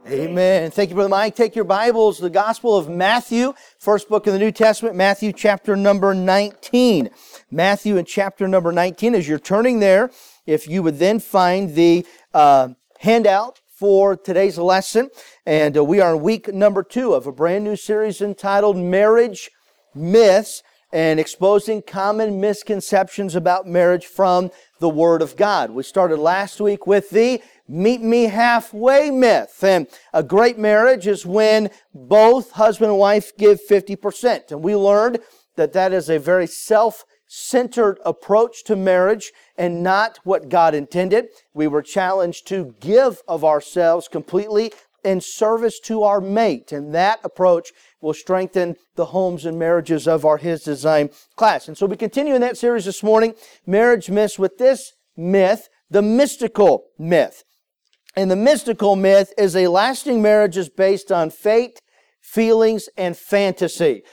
Amen. Thank you, Brother Mike. Take your Bibles, the Gospel of Matthew, first book of the New Testament, Matthew chapter number 19. Matthew in chapter number 19. As you're turning there, if you would then find the handout for today's lesson. And we are in week number 2 of a brand new series entitled Marriage Myths and Exposing Common Misconceptions about Marriage from the Word of God. We started last week with the Meet Me Halfway myth. And a great marriage is when both husband and wife give 50%. And we learned that that is a very self-centered approach to marriage and not what God intended. We were challenged to give of ourselves completely in service to our mate. And that approach will strengthen the homes and marriages of our His Design class. And so we continue in that series this morning, Marriage Myths, with this myth, the mystical myth. And the mystical myth is a lasting marriage is based on fate, feelings, and fantasy.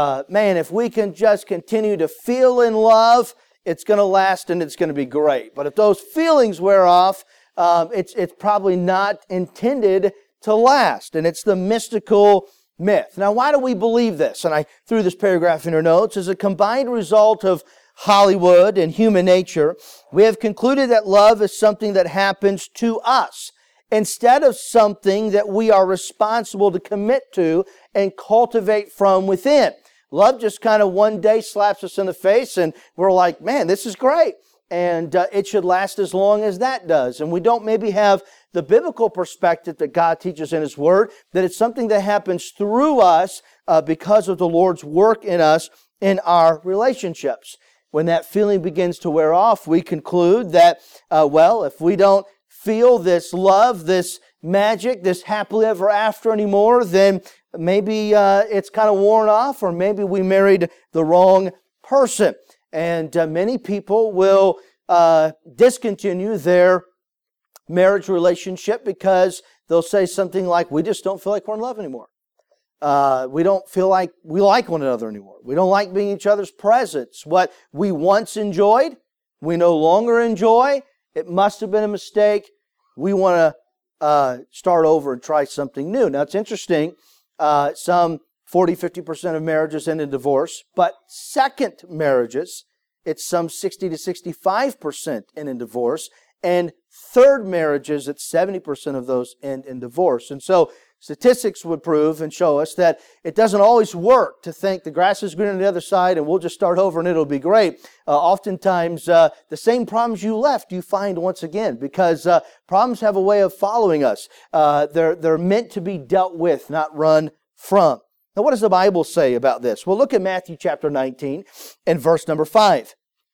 If we can just continue to feel in love, it's going to last and it's going to be great. But if those feelings wear off, it's probably not intended to last. And it's the mystical myth. Now, why do we believe this? And I threw this paragraph in your notes. As a combined result of Hollywood and human nature, we have concluded that love is something that happens to us instead of something that we are responsible to commit to and cultivate from within. Love just kind of one day slaps us in the face and we're like, man, this is great. And it should last as long as that does. And we don't maybe have the biblical perspective that God teaches in His Word, that it's something that happens through us because of the Lord's work in us in our relationships. When that feeling begins to wear off, we conclude that, if we don't feel this love, this magic, this happily ever after anymore, then maybe it's kind of worn off, or maybe we married the wrong person. And many people will discontinue their marriage relationship because they'll say something like, we just don't feel like we're in love anymore. We don't feel like we like one another anymore. We don't like being in each other's presence. What we once enjoyed, we no longer enjoy. It must have been a mistake. We want to start over and try something new. Now, it's interesting. Some 40-50% of marriages end in divorce, but second marriages, it's some 60 to 65% end in divorce, and third marriages, it's 70% of those end in divorce. And so statistics would prove and show us that it doesn't always work to think the grass is green on the other side and we'll just start over and it'll be great. Oftentimes, the same problems you left, you find once again, because problems have a way of following us. They're meant to be dealt with, not run from. Now, what does the Bible say about this? Well, look at Matthew chapter 19 and verse number 5.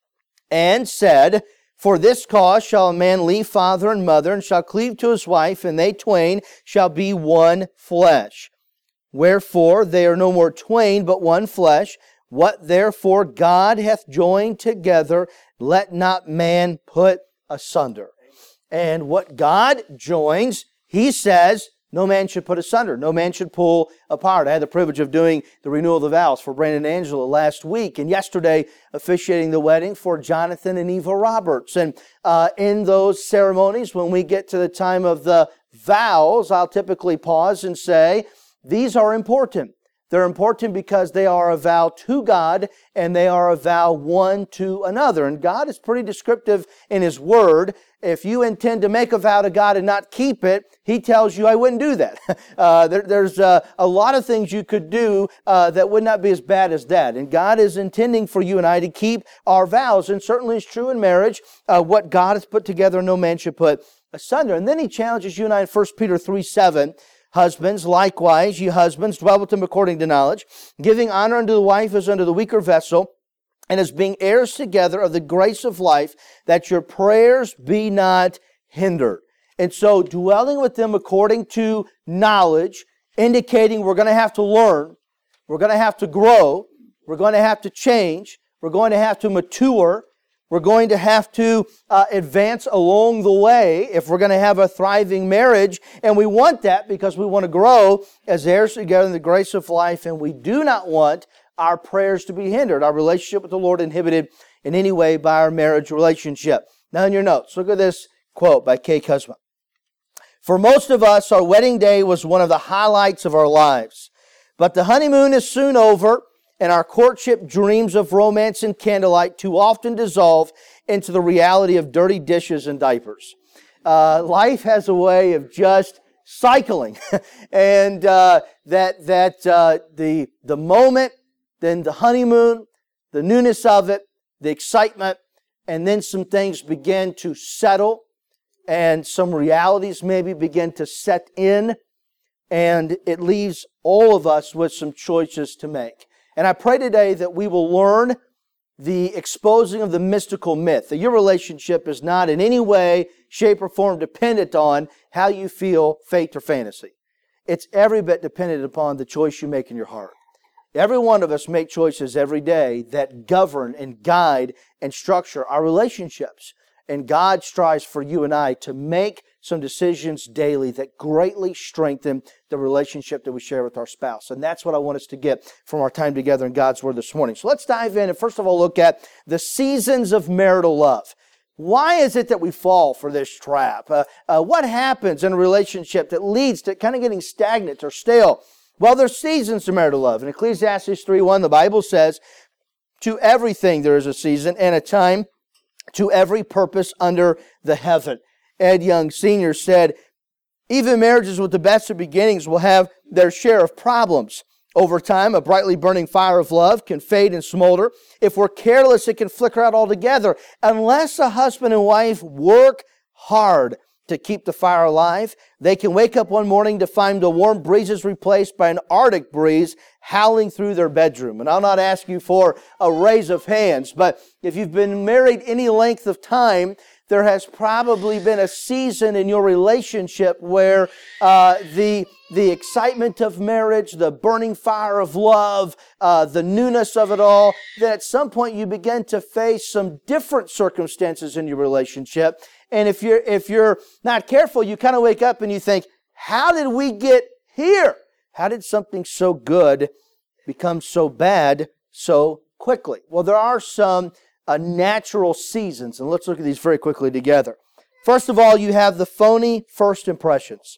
And said, for this cause shall a man leave father and mother, and shall cleave to his wife, and they twain shall be one flesh. Wherefore they are no more twain, but one flesh. What therefore God hath joined together, let not man put asunder. And what God joins, He says, no man should put asunder. No man should pull apart. I had the privilege of doing the renewal of the vows for Brandon and Angela last week, and yesterday officiating the wedding for Jonathan and Eva Roberts. And in those ceremonies, when we get to the time of the vows, I'll typically pause and say, these are important. They're important because they are a vow to God and they are a vow one to another. And God is pretty descriptive in His Word. If you intend to make a vow to God and not keep it, He tells you, I wouldn't do that. There's a lot of things you could do that would not be as bad as that. And God is intending for you and I to keep our vows. And certainly it's true in marriage. What God has put together, no man should put asunder. And then He challenges you and I in 1 Peter 3:7. Husbands, likewise, ye husbands, dwell with them according to knowledge, giving honor unto the wife as unto the weaker vessel, and as being heirs together of the grace of life, that your prayers be not hindered. And so dwelling with them according to knowledge, indicating we're going to have to learn, we're going to have to grow, we're going to have to change, we're going to have to mature, we're going to have to advance along the way if we're going to have a thriving marriage. And we want that because we want to grow as heirs together in the grace of life. And we do not want our prayers to be hindered, our relationship with the Lord inhibited in any way by our marriage relationship. Now in your notes, look at this quote by Kay Kuzma. For most of us, our wedding day was one of the highlights of our lives. But the honeymoon is soon over, and our courtship dreams of romance and candlelight too often dissolve into the reality of dirty dishes and diapers. Life has a way of just cycling, and the moment, then the honeymoon, the newness of it, the excitement, and then some things begin to settle, and some realities maybe begin to set in, and it leaves all of us with some choices to make. And I pray today that we will learn the exposing of the mystical myth, that your relationship is not in any way, shape, or form dependent on how you feel, faith, or fantasy. It's every bit dependent upon the choice you make in your heart. Every one of us make choices every day that govern and guide and structure our relationships. And God strives for you and I to make some decisions daily that greatly strengthen the relationship that we share with our spouse. And that's what I want us to get from our time together in God's Word this morning. So let's dive in and first of all look at the seasons of marital love. Why is it that we fall for this trap? What happens in a relationship that leads to kind of getting stagnant or stale? Well, there's seasons to marital love. In Ecclesiastes 3:1, the Bible says, "To everything there is a season and a time, to every purpose under the heaven." Ed Young Sr. said, "Even marriages with the best of beginnings will have their share of problems. Over time, a brightly burning fire of love can fade and smolder. If we're careless, it can flicker out altogether. Unless a husband and wife work hard to keep the fire alive, they can wake up one morning to find the warm breezes replaced by an Arctic breeze howling through their bedroom." And I'll not ask you for a raise of hands, but if you've been married any length of time, there has probably been a season in your relationship where the excitement of marriage, the burning fire of love, the newness of it all, then at some point you begin to face some different circumstances in your relationship. And if you're not careful, you kind of wake up and you think, how did we get here? How did something so good become so bad so quickly? Well, there are some natural seasons, and let's look at these very quickly together. First of all, you have the phony first impressions.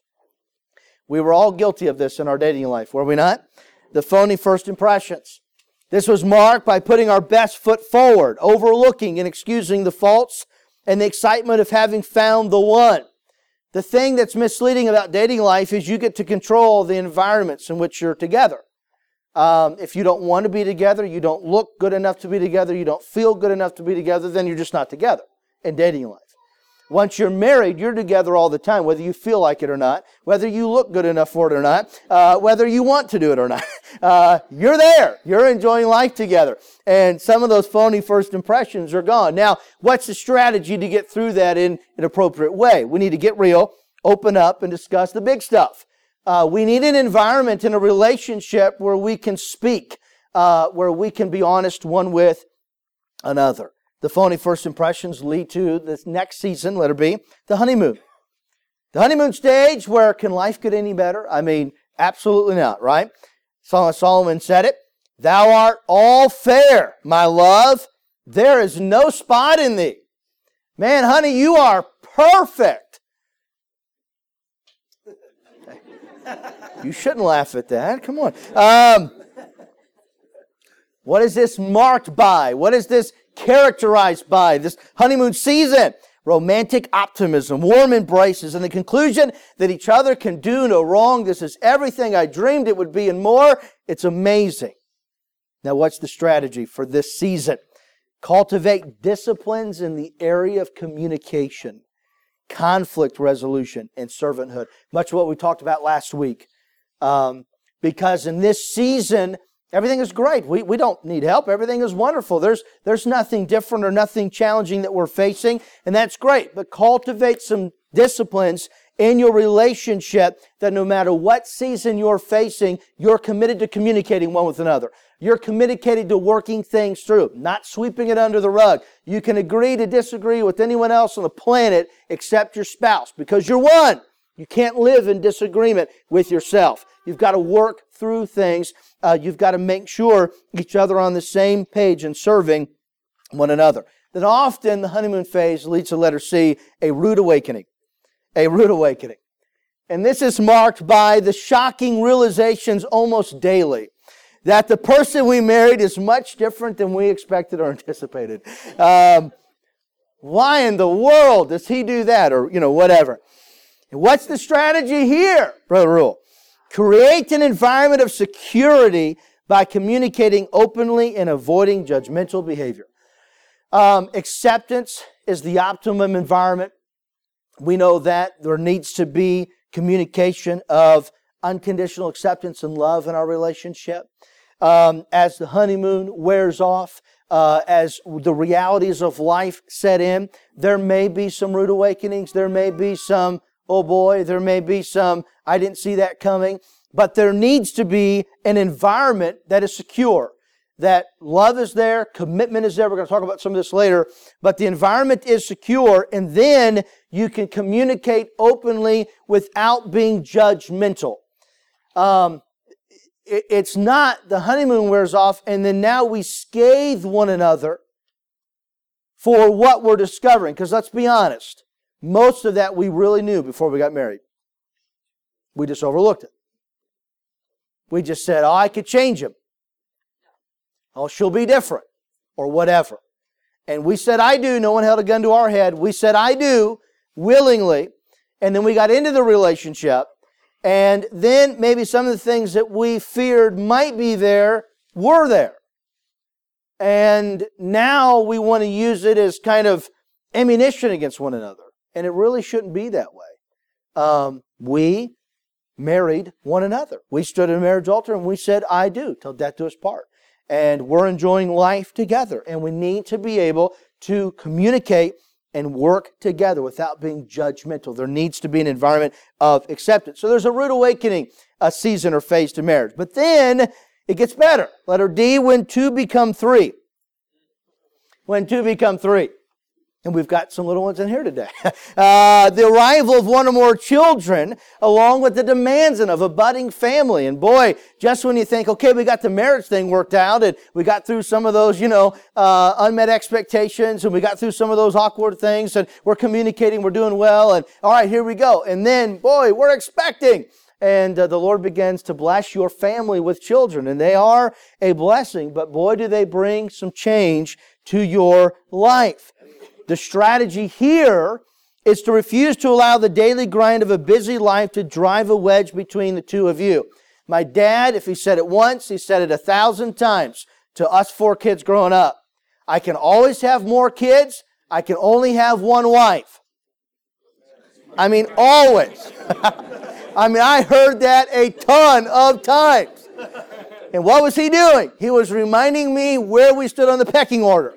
We were all guilty of this in our dating life, were we not? The phony first impressions. This was marked by putting our best foot forward, overlooking and excusing the faults, and the excitement of having found the one. The thing that's misleading about dating life is you get to control the environments in which you're together. If you don't want to be together, you don't look good enough to be together, you don't feel good enough to be together, then you're just not together in dating life. Once you're married, you're together all the time, whether you feel like it or not, whether you look good enough for it or not, whether you want to do it or not. You're there. You're enjoying life together. And some of those phony first impressions are gone. Now, what's the strategy to get through that in an appropriate way? We need to get real, open up, and discuss the big stuff. We need an environment in a relationship where we can speak, where we can be honest one with another. The phony first impressions lead to this next season, letter B, the honeymoon. The honeymoon stage, where can life get any better? I mean, absolutely not, right? Solomon said it, "Thou art all fair, my love. There is no spot in thee." Man, honey, you are perfect. You shouldn't laugh at that. Come on. What is this marked by? What is this characterized by? This honeymoon season? Romantic optimism, warm embraces, and the conclusion that each other can do no wrong. This is everything I dreamed it would be and more. It's amazing. Now, what's the strategy for this season? Cultivate disciplines in the area of communication, conflict resolution, and servanthood. Much of what we talked about last week. Because in this season, everything is great. We don't need help. Everything is wonderful. There's nothing different or nothing challenging that we're facing, and that's great. But cultivate some disciplines in your relationship that no matter what season you're facing, you're committed to communicating one with another. You're committed to working things through, not sweeping it under the rug. You can agree to disagree with anyone else on the planet except your spouse, because you're one. You can't live in disagreement with yourself. You've got to work through things. You've got to make sure each other are on the same page and serving one another. Then often the honeymoon phase leads to letter C, a rude awakening. A rude awakening. And this is marked by the shocking realizations almost daily that the person we married is much different than we expected or anticipated. Why in the world does he do that? Or, whatever. And what's the strategy here, Brother Rule? Create an environment of security by communicating openly and avoiding judgmental behavior. Acceptance is the optimum environment. We know that there needs to be communication of unconditional acceptance and love in our relationship. As the honeymoon wears off, as the realities of life set in, there may be some rude awakenings. There may be some, oh boy, there may be some, I didn't see that coming. But there needs to be an environment that is secure, that love is there, commitment is there. We're going to talk about some of this later. But the environment is secure, and then you can communicate openly without being judgmental. It's not the honeymoon wears off, and then now we scathe one another for what we're discovering. Because let's be honest, most of that we really knew before we got married. We just overlooked it. We just said, oh, I could change him. Oh, she'll be different. Or whatever. And we said, I do. No one held a gun to our head. We said, I do, willingly. And then we got into the relationship. And then maybe some of the things that we feared might be there were there. And now we want to use it as kind of ammunition against one another. And it really shouldn't be that way. We married one another. We stood at a marriage altar and we said, I do, till death do us part. And we're enjoying life together. And we need to be able to communicate and work together without being judgmental. There needs to be an environment of acceptance. So there's a rude awakening, a season or phase to marriage. But then it gets better. Letter D, when two become three. When two become three. And we've got some little ones in here today. The arrival of one or more children, along with the demands of a budding family. And boy, just when you think, okay, we got the marriage thing worked out, and we got through some of those, unmet expectations, and we got through some of those awkward things, and we're communicating, we're doing well, and all right, here we go. And then, boy, we're expecting. And the Lord begins to bless your family with children. And they are a blessing, but boy, do they bring some change to your life. The strategy here is to refuse to allow the daily grind of a busy life to drive a wedge between the two of you. My dad, if he said it once, he said it 1,000 times to us 4 kids growing up. I can always have more kids. I can only have one wife. I mean, always. I heard that a ton of times. And what was he doing? He was reminding me where we stood on the pecking order.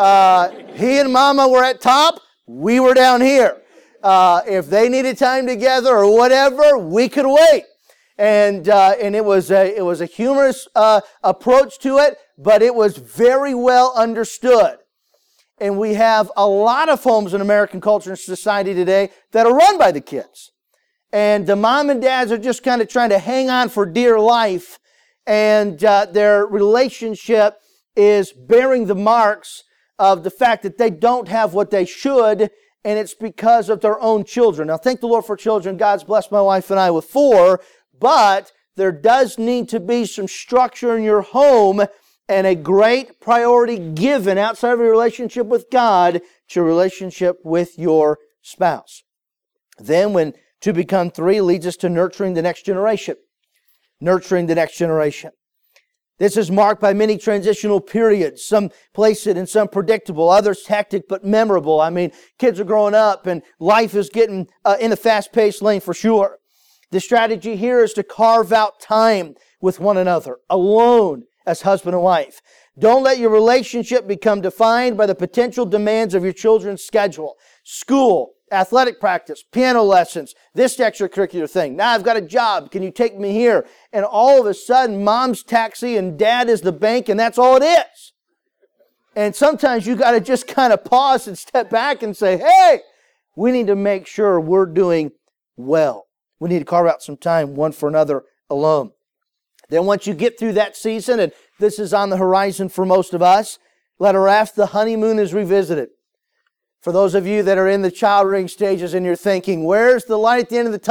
He and Mama were at top. We were down here. If they needed time together or whatever, we could wait. And it was a humorous approach to it, but it was very well understood. And we have a lot of homes in American culture and society today that are run by the kids. And the mom and dads are just kind of trying to hang on for dear life, and their relationship is bearing the marks of the fact that they don't have what they should, and it's because of their own children. Now, thank the Lord for children. God's blessed my wife and I with 4, but there does need to be some structure in your home and a great priority given outside of your relationship with God to your relationship with your spouse. Then when 2 become 3 leads us to nurturing the next generation. Nurturing the next generation. This is marked by many transitional periods, some placid and some predictable, others hectic but memorable. Kids are growing up and life is getting in a fast-paced lane for sure. The strategy here is to carve out time with one another, alone as husband and wife. Don't let your relationship become defined by the potential demands of your children's schedule. School, athletic practice, piano lessons, this extracurricular thing. Now I've got a job. Can you take me here? And all of a sudden, mom's taxi and dad is the bank, and that's all it is. And sometimes you got to just kind of pause and step back and say, hey, we need to make sure we're doing well. We need to carve out some time one for another alone. Then once you get through that season, and this is on the horizon for most of us, letter F, the honeymoon is revisited. For those of you that are in the child rearing stages and you're thinking, where's the light at the end of the tunnel?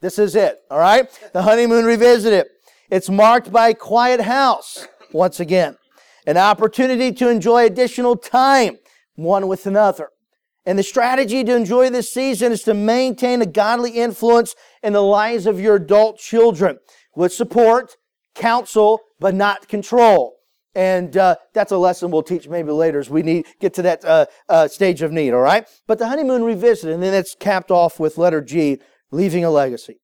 This is it, all right? The honeymoon revisited. It's marked by a quiet house, once again. An opportunity to enjoy additional time, one with another. And the strategy to enjoy this season is to maintain a godly influence in the lives of your adult children with support, counsel, but not control. And that's a lesson we'll teach maybe later as we get to that stage of need, all right? But the honeymoon revisited, and then it's capped off with letter G, leaving a legacy.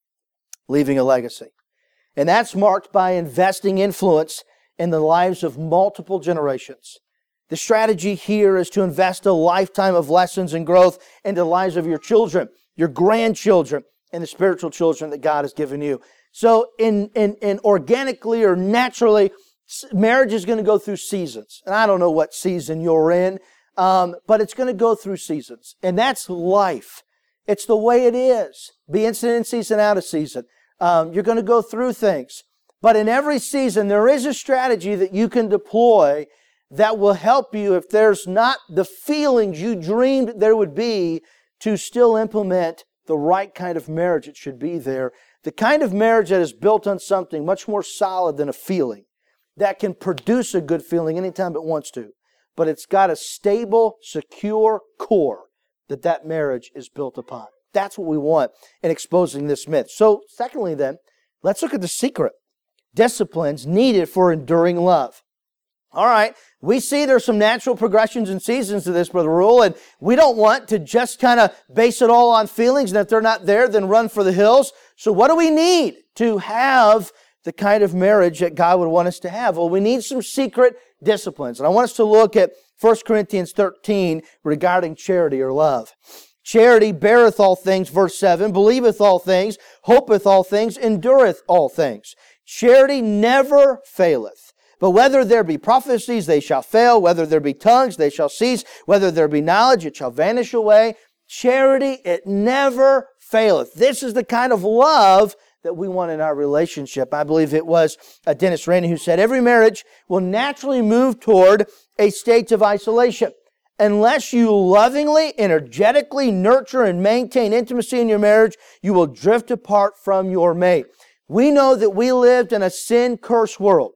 Leaving a legacy. And that's marked by investing influence in the lives of multiple generations. The strategy here is to invest a lifetime of lessons and growth into the lives of your children, your grandchildren, and the spiritual children that God has given you. So in organically or naturally, marriage is going to go through seasons. And I don't know what season you're in, but it's going to go through seasons. And that's life. It's the way it is. Be instant in season, out of season. You're going to go through things. But in every season, there is a strategy that you can deploy that will help you, if there's not the feelings you dreamed there would be, to still implement the right kind of marriage that should be there. The kind of marriage that is built on something much more solid than a feeling, that can produce a good feeling anytime it wants to. But it's got a stable, secure core that marriage is built upon. That's what we want in exposing this myth. So, secondly then, let's look at the secret disciplines needed for enduring love. All right, we see there's some natural progressions and seasons to this, Brother Rule, and we don't want to just kind of base it all on feelings, and if they're not there, then run for the hills. So what do we need to have the kind of marriage that God would want us to have? Well, we need some secret disciplines, and I want us to look at 1 Corinthians 13 regarding charity or love. Charity beareth all things, verse 7, believeth all things, hopeth all things, endureth all things. Charity never faileth. But whether there be prophecies, they shall fail. Whether there be tongues, they shall cease. Whether there be knowledge, it shall vanish away. Charity, it never faileth. This is the kind of love that we want in our relationship. I believe it was Dennis Rainey who said, every marriage will naturally move toward a state of isolation. Unless you lovingly, energetically nurture and maintain intimacy in your marriage, you will drift apart from your mate. We know that we lived in a sin-cursed world.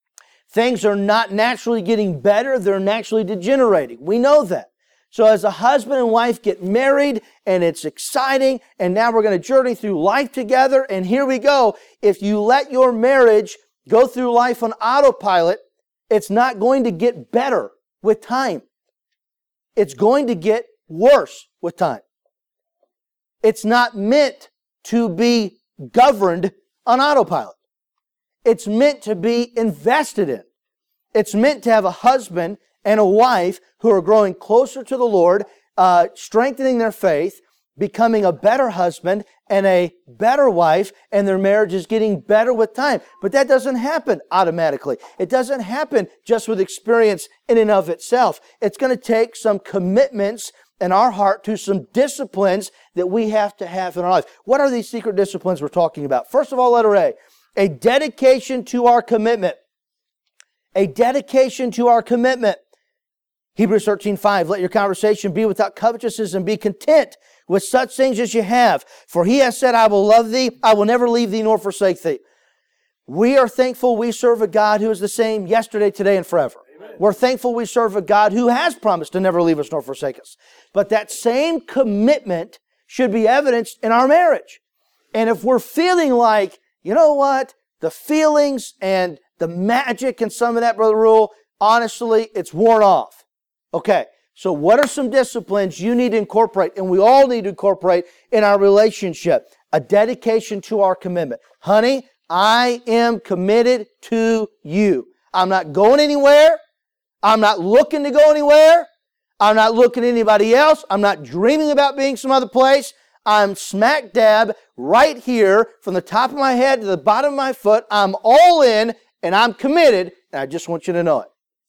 Things are not naturally getting better, they're naturally degenerating. We know that. So as a husband and wife get married, and it's exciting, and now we're going to journey through life together, and here we go. If you let your marriage go through life on autopilot, it's not going to get better with time. It's going to get worse with time. It's not meant to be governed on autopilot. It's meant to be invested in. It's meant to have a husband and a wife who are growing closer to the Lord, strengthening their faith, becoming a better husband and a better wife, and their marriage is getting better with time. But that doesn't happen automatically. It doesn't happen just with experience in and of itself. It's going to take some commitments in our heart to some disciplines that we have to have in our life. What are these secret disciplines we're talking about? First of all, letter A dedication to our commitment. A dedication to our commitment. Hebrews 13:5, let your conversation be without covetousness and be content with such things as you have. For he has said, I will love thee, I will never leave thee nor forsake thee. We are thankful we serve a God who is the same yesterday, today, and forever. Amen. We're thankful we serve a God who has promised to never leave us nor forsake us. But that same commitment should be evidenced in our marriage. And if we're feeling like, you know what, the feelings and the magic and some of that, Brother Rule, honestly, it's worn off. Okay, so what are some disciplines you need to incorporate, and we all need to incorporate in our relationship? A dedication to our commitment. Honey, I am committed to you. I'm not going anywhere. I'm not looking to go anywhere. I'm not looking at anybody else. I'm not dreaming about being some other place. I'm smack dab right here from the top of my head to the bottom of my foot. I'm all in and I'm committed, and I just want you to know it.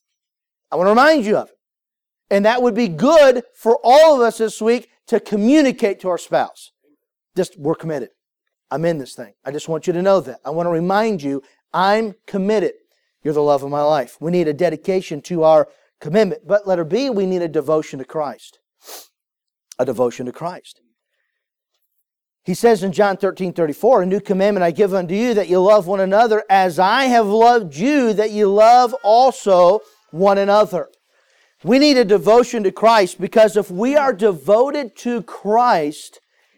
I want to remind you of it. And that would be good for all of us this week to communicate to our spouse. Just, we're committed. I'm in this thing. I just want you to know that. I want to remind you, I'm committed. You're the love of my life. We need a dedication to our commitment. But letter B, we need a devotion to Christ. A devotion to Christ. He says in John 13:34, a new commandment I give unto you, that you love one another as I have loved you, that you love also one another. We need a devotion to Christ, because if we are devoted to Christ,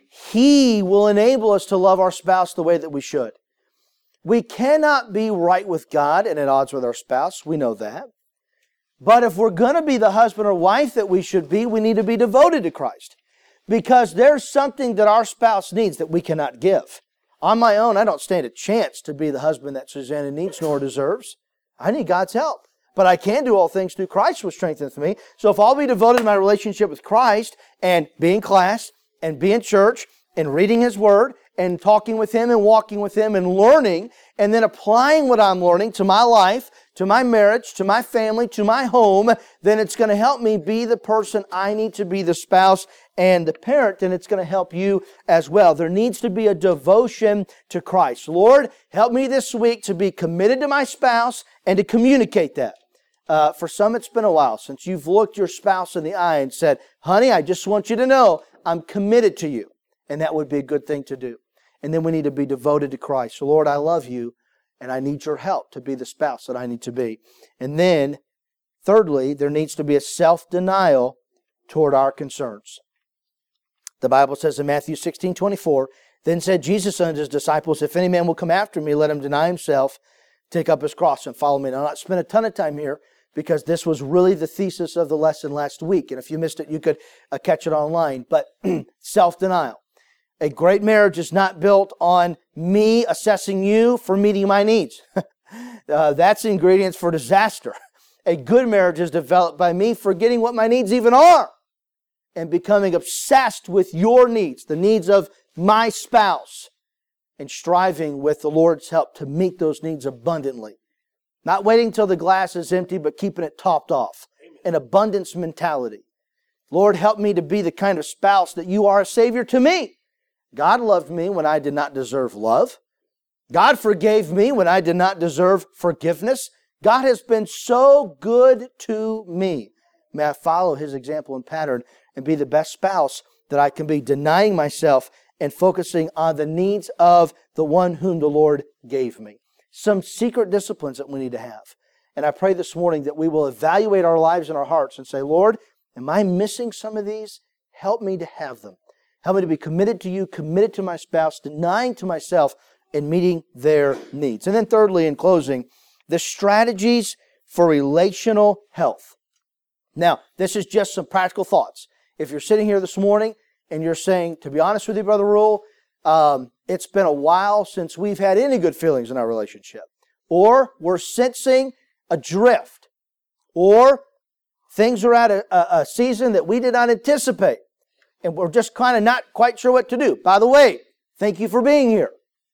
He will enable us to love our spouse the way that we should. We cannot be right with God and at odds with our spouse. We know that. But if we're going to be the husband or wife that we should be, we need to be devoted to Christ. Because there's something that our spouse needs that we cannot give. On my own, I don't stand a chance to be the husband that Susanna needs nor deserves. I need God's help. But I can do all things through Christ which strengthens me. So if I'll be devoted to my relationship with Christ and be in class and be in church and reading His Word and talking with Him and walking with Him and learning and then applying what I'm learning to my life, to my marriage, to my family, to my home, then it's going to help me be the person I need to be, the spouse and the parent, and it's going to help you as well. There needs to be a devotion to Christ. Lord, help me this week to be committed to my spouse and to communicate that. For some, it's been a while since you've looked your spouse in the eye and said, honey, I just want you to know I'm committed to you. And that would be a good thing to do. And then we need to be devoted to Christ. So Lord, I love you, and I need your help to be the spouse that I need to be. And then, thirdly, there needs to be a self-denial toward our concerns. The Bible says in Matthew 16:24, then said Jesus unto His disciples, if any man will come after me, let him deny himself, take up his cross, and follow me. Now, I'll not spend a ton of time here, because this was really the thesis of the lesson last week. And if you missed it, you could catch it online. But self-denial. A great marriage is not built on me assessing you for meeting my needs. That's ingredients for disaster. A good marriage is developed by me forgetting what my needs even are and becoming obsessed with your needs, the needs of my spouse, and striving with the Lord's help to meet those needs abundantly. Not waiting till the glass is empty, but keeping it topped off. An abundance mentality. Lord, help me to be the kind of spouse that you are a Savior to me. God loved me when I did not deserve love. God forgave me when I did not deserve forgiveness. God has been so good to me. May I follow His example and pattern and be the best spouse that I can be, denying myself and focusing on the needs of the one whom the Lord gave me. Some secret disciplines that we need to have. And I pray this morning that we will evaluate our lives and our hearts and say, Lord, am I missing some of these? Help me to have them. Help me to be committed to you, committed to my spouse, denying to myself and meeting their needs. And then thirdly, in closing, the strategies for relational health. Now, this is just some practical thoughts. If you're sitting here this morning and you're saying, to be honest with you, Brother Rule, it's been a while since we've had any good feelings in our relationship. Or we're sensing a drift. Or things are at a season that we did not anticipate. And we're just kind of not quite sure what to do. By the way, thank you for being here.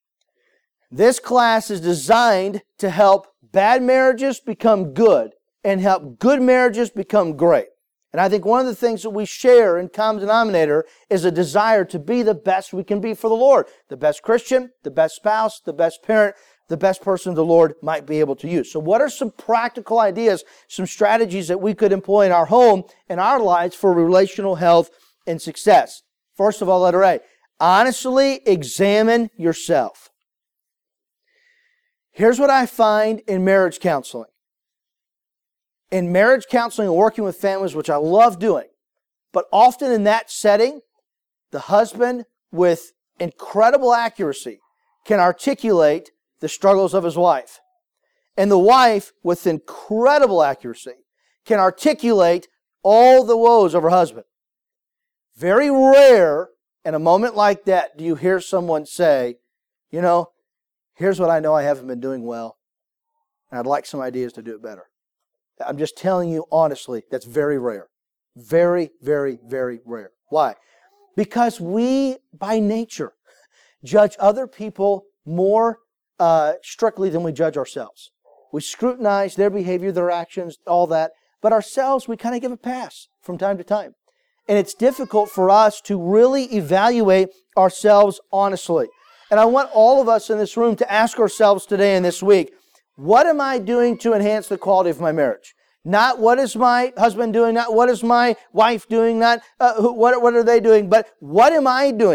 This class is designed to help bad marriages become good and help good marriages become great. And I think one of the things that we share in common denominator is a desire to be the best we can be for the Lord. The best Christian, the best spouse, the best parent, the best person the Lord might be able to use. So what are some practical ideas, some strategies that we could employ in our home and our lives for relational health and success? First of all, letter A, honestly examine yourself. Here's what I find in marriage counseling. In marriage counseling and working with families, which I love doing, but often in that setting, the husband with incredible accuracy can articulate the struggles of his wife. And the wife with incredible accuracy can articulate all the woes of her husband. Very rare in a moment like that do you hear someone say, you know, here's what I know I haven't been doing well, and I'd like some ideas to do it better. I'm just telling you honestly, that's very rare. Very, very, very rare. Why? Because we, by nature, judge other people more strictly than we judge ourselves. We scrutinize their behavior, their actions, all that. But ourselves, we kind of give a pass from time to time. And it's difficult for us to really evaluate ourselves honestly. And I want all of us in this room to ask ourselves today and this week, what am I doing to enhance the quality of my marriage? Not what is my husband doing, not what is my wife doing, not what are they doing, but what am I doing?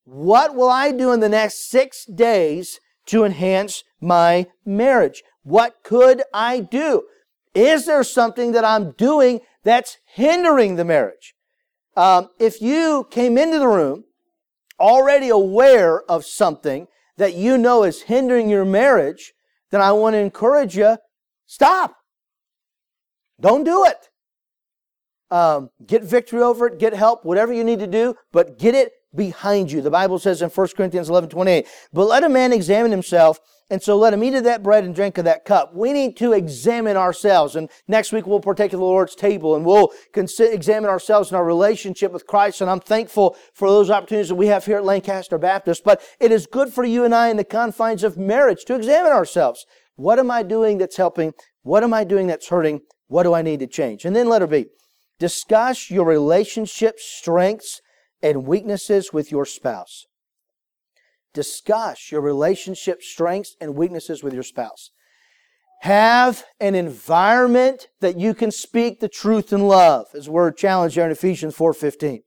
What will I do in the next 6 days to enhance my marriage? What could I do? Is there something that I'm doing that's hindering the marriage? If you came into the room already aware of something that you know is hindering your marriage, then I want to encourage you, stop. Don't do it. Get victory over it, get help, whatever you need to do, but get it behind you. The Bible says in 1 Corinthians 11:28, but let a man examine himself, and so let him eat of that bread and drink of that cup. We need to examine ourselves. And next week we'll partake of the Lord's table, and we'll examine ourselves in our relationship with Christ. And I'm thankful for those opportunities that we have here at Lancaster Baptist. But it is good for you and I in the confines of marriage to examine ourselves. What am I doing that's helping? What am I doing that's hurting? What do I need to change? And then letter B, discuss your relationship strengths and weaknesses with your spouse. Discuss your relationship strengths and weaknesses with your spouse. Have an environment that you can speak the truth in love, as we're challenged there in Ephesians 4:15.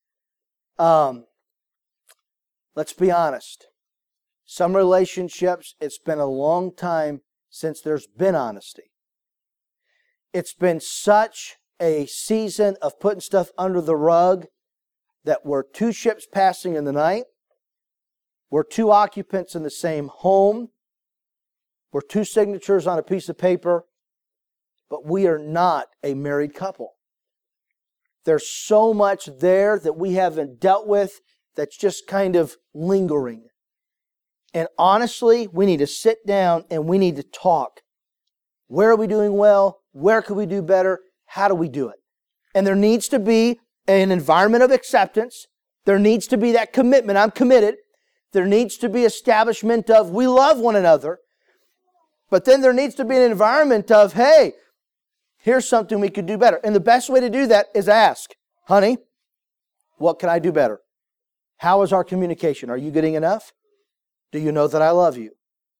Let's be honest. Some relationships, it's been a long time since there's been honesty. It's been such a season of putting stuff under the rug that we're two ships passing in the night. We're two occupants in the same home. We're two signatures on a piece of paper. But we are not a married couple. There's so much there that we haven't dealt with that's just kind of lingering. And honestly, we need to sit down and we need to talk. Where are we doing well? Where could we do better? How do we do it? And there needs to be an environment of acceptance. There needs to be that commitment. I'm committed. There needs to be establishment of we love one another. But then there needs to be an environment of, hey, here's something we could do better. And the best way to do that is ask, honey, what can I do better? How is our communication? Are you getting enough? Do you know that I love you?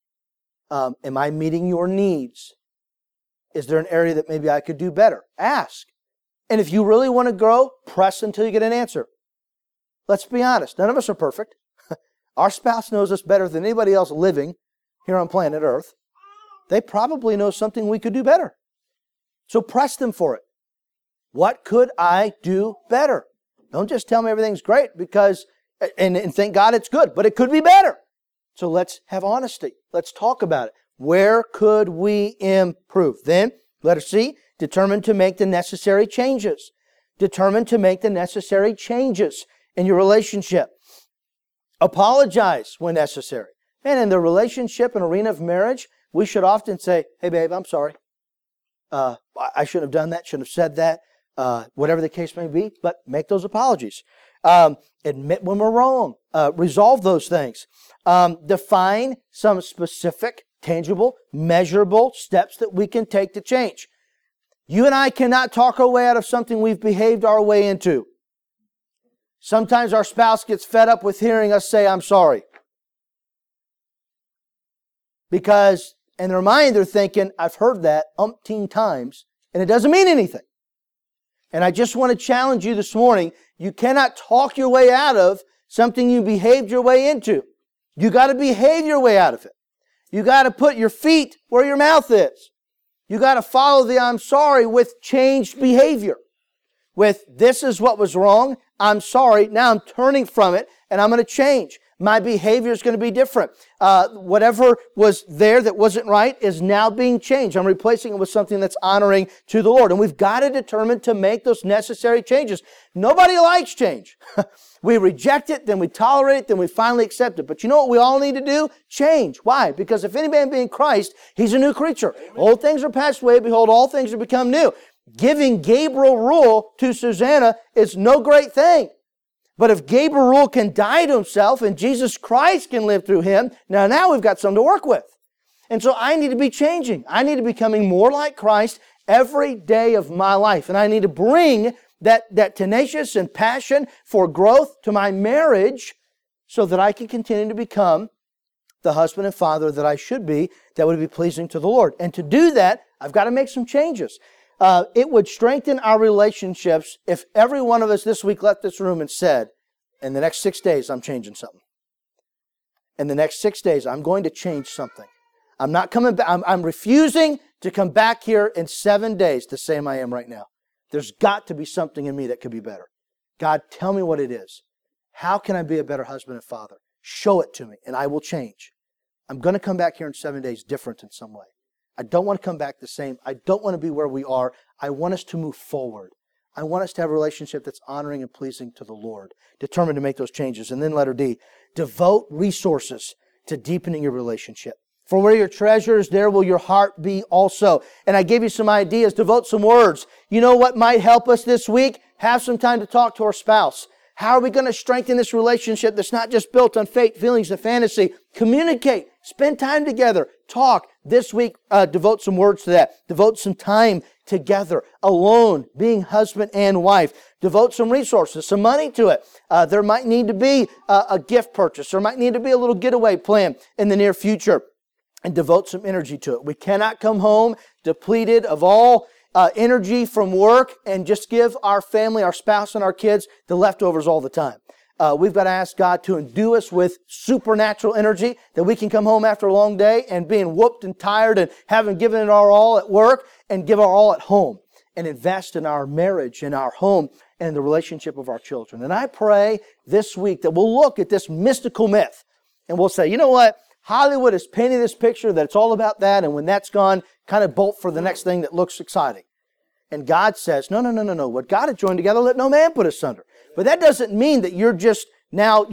Am I meeting your needs? Is there an area that maybe I could do better? Ask. And if you really want to grow, press until you get an answer. Let's be honest. None of us are perfect. Our spouse knows us better than anybody else living here on planet Earth. They probably know something we could do better. So press them for it. What could I do better? Don't just tell me everything's great because, and thank God it's good, but it could be better. So let's have honesty. Let's talk about it. Where could we improve? Then, letter C, determine to make the necessary changes. Determine to make the necessary changes in your relationship. Apologize when necessary. And in the relationship and arena of marriage, we should often say, hey babe, I'm sorry. I shouldn't have done that, shouldn't have said that, whatever the case may be, but make those apologies. Admit when we're wrong. Resolve those things. Define some specific, tangible, measurable steps that we can take to change. You and I cannot talk our way out of something we've behaved our way into. Sometimes our spouse gets fed up with hearing us say, I'm sorry. Because in their mind they're thinking, I've heard that umpteen times, and it doesn't mean anything. And I just want to challenge you this morning, you cannot talk your way out of something you behaved your way into. You got to behave your way out of it. You got to put your feet where your mouth is. You got to follow the I'm sorry with changed behavior. With this is what was wrong, I'm sorry, now I'm turning from it and I'm going to change. My behavior is going to be different. Whatever was there that wasn't right is now being changed. I'm replacing it with something that's honoring to the Lord. And we've got to determine to make those necessary changes. Nobody likes change. We reject it, then we tolerate it, then we finally accept it. But you know what we all need to do? Change. Why? Because if any man be in Christ, he's a new creature. Amen. Old things are passed away. Behold, all things have become new. Giving Gabriel Rule to Susanna is no great thing. But if Gabriel Rule can die to himself and Jesus Christ can live through him, now we've got something to work with. And so I need to be changing. I need to be becoming more like Christ every day of my life. And I need to bring that tenacious and passion for growth to my marriage so that I can continue to become the husband and father that I should be, that would be pleasing to the Lord. And to do that, I've got to make some changes. It would strengthen our relationships if every one of us this week left this room and said, In the next 6 days, I'm changing something. In the next 6 days, I'm going to change something. I'm not coming back. I'm refusing to come back here in 7 days the same I am right now. There's got to be something in me that could be better. God, tell me what it is. How can I be a better husband and father? Show it to me, and I will change. I'm going to come back here in 7 days different in some way. I don't want to come back the same. I don't want to be where we are. I want us to move forward. I want us to have a relationship that's honoring and pleasing to the Lord. Determined to make those changes. And then letter D, devote resources to deepening your relationship. For where your treasure is, there will your heart be also. And I gave you some ideas. Devote some words. You know what might help us this week? Have some time to talk to our spouse. How are we going to strengthen this relationship that's not just built on fate, feelings, and fantasy? Communicate. Spend time together. Talk. This week, devote some words to that. Devote some time together. Alone, being husband and wife. Devote some resources, some money to it. There might need to be a gift purchase. There might need to be a little getaway plan in the near future. And devote some energy to it. We cannot come home depleted of all energy from work and just give our family, our spouse, and our kids the leftovers all the time. We've got to ask God to endue us with supernatural energy that we can come home after a long day and being whooped and tired and having given it our all at work and give our all at home and invest in our marriage, in our home, and in the relationship of our children. And I pray this week that we'll look at this mystical myth and we'll say, you know what? Hollywood is painting this picture that it's all about that, and when that's gone, kind of bolt for the next thing that looks exciting. And God says, no. What God has joined together, let no man put asunder. But that doesn't mean that you're just now,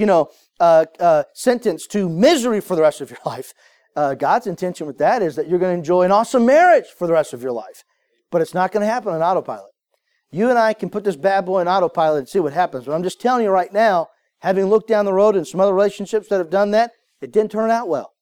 sentenced to misery for the rest of your life. God's intention with that is that you're going to enjoy an awesome marriage for the rest of your life. But it's not going to happen on autopilot. You and I can put this bad boy in autopilot and see what happens. But I'm just telling you right now, having looked down the road in some other relationships that have done that, it didn't turn out well.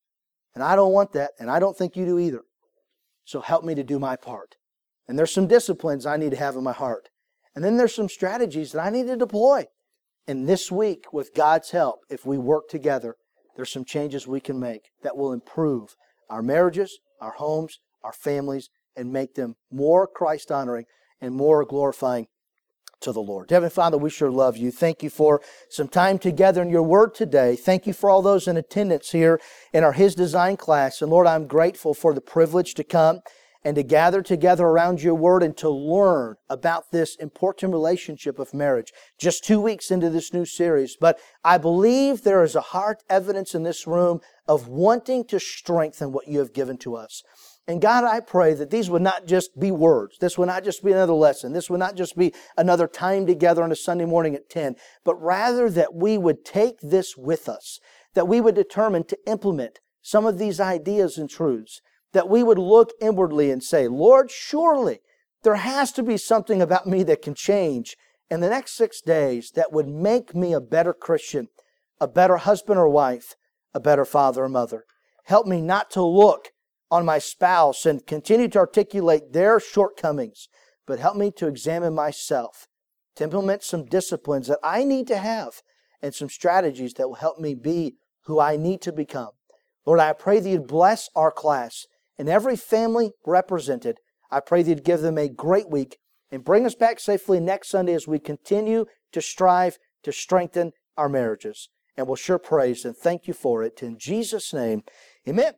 And I don't want that, and I don't think you do either. So help me to do my part. And there's some disciplines I need to have in my heart. And then there's some strategies that I need to deploy. And this week, with God's help, if we work together, there's some changes we can make that will improve our marriages, our homes, our families, and make them more Christ-honoring and more glorifying to the Lord. Heavenly Father, we sure love you. Thank you for some time together in your word today. Thank you for all those in attendance here in our His Design class. And Lord, I'm grateful for the privilege to come and to gather together around your word and to learn about this important relationship of marriage. Just 2 weeks into this new series, but I believe there is a heart evidence in this room of wanting to strengthen what you have given to us. And God, I pray that these would not just be words. This would not just be another lesson. This would not just be another time together on a Sunday morning at 10, but rather that we would take this with us, that we would determine to implement some of these ideas and truths, that we would look inwardly and say, Lord, surely there has to be something about me that can change in the next 6 days that would make me a better Christian, a better husband or wife, a better father or mother. Help me not to look on my spouse and continue to articulate their shortcomings, but help me to examine myself, to implement some disciplines that I need to have and some strategies that will help me be who I need to become. Lord, I pray that you'd bless our class and every family represented. I pray that you'd give them a great week and bring us back safely next Sunday as we continue to strive to strengthen our marriages. And we'll sure praise and thank you for it. In Jesus' name, amen.